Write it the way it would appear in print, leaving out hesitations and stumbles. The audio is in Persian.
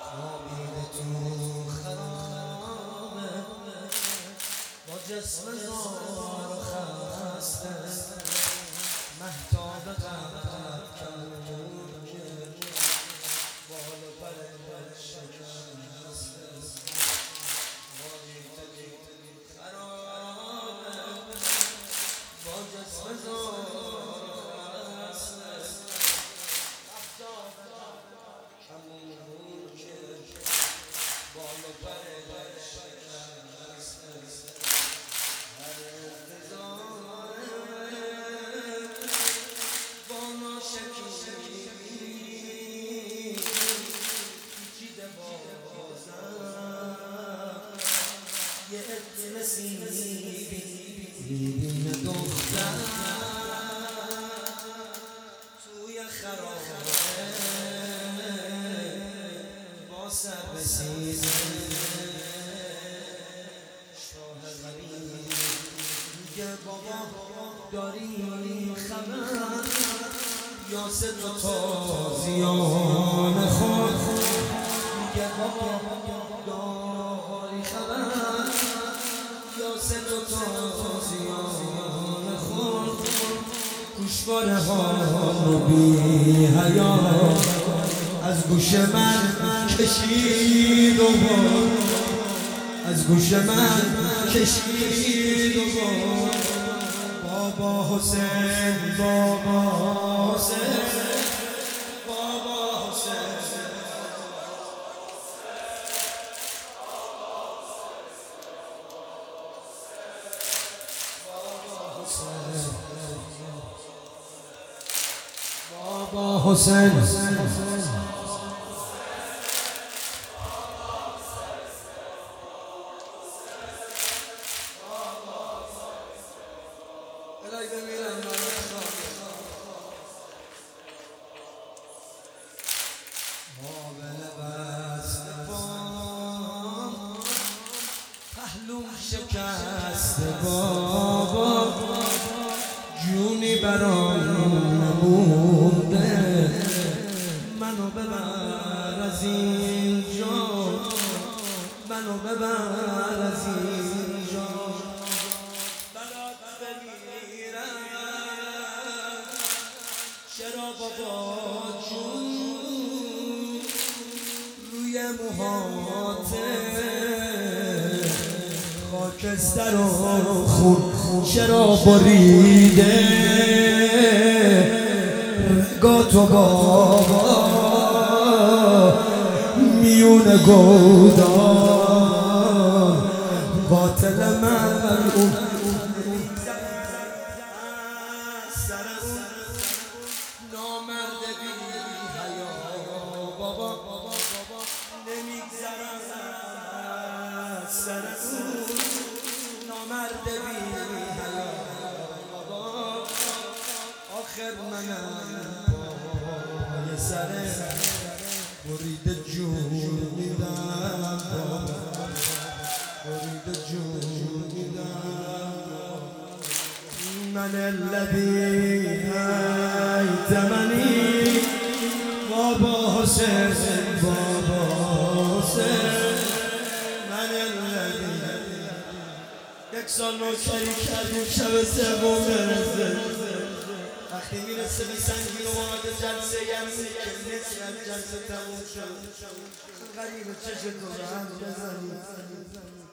خوابیده تو خرابه با جسم زار و خسته مهتاب قد کلوکه بال و پر شکسته خوابیده تو خرابه با جسم زار یه میبینه دختر توی خرابه با سر بسیزه شاه غریب میگه بابا داری خبر یاسر و تازیان خود میگه بابا داری خبر یاسر و تازیان خود گوشواره ها بی حیا از گوش من کشید و از گوش من کشید و بابا حسین بابا حسین بابا حسین بابا حسین پهلوم شکسته بابا جونی برام نمونده منو ببر از اینجا منو ببر از اینجا برات بمیرم چرا بابا جون روی موهاته خاکستر و خون چرا بریده رگا تو بابا میون گودان باطل ملعون نامرد بی حیا بابا نمیگذرم سر نامرد بی حیا بابا آخر منم پای سره بریده جون میدم بریده جون میدم من الذی ایتمنی بابا حسین بابا حسین من الذی یک سال نوکری کردیم شب سوم برسه وقتی میرسه به سنگین و وارد جلسه یعنی که نصف از جلسه تموم شد غریب چشم تو به هم بزنی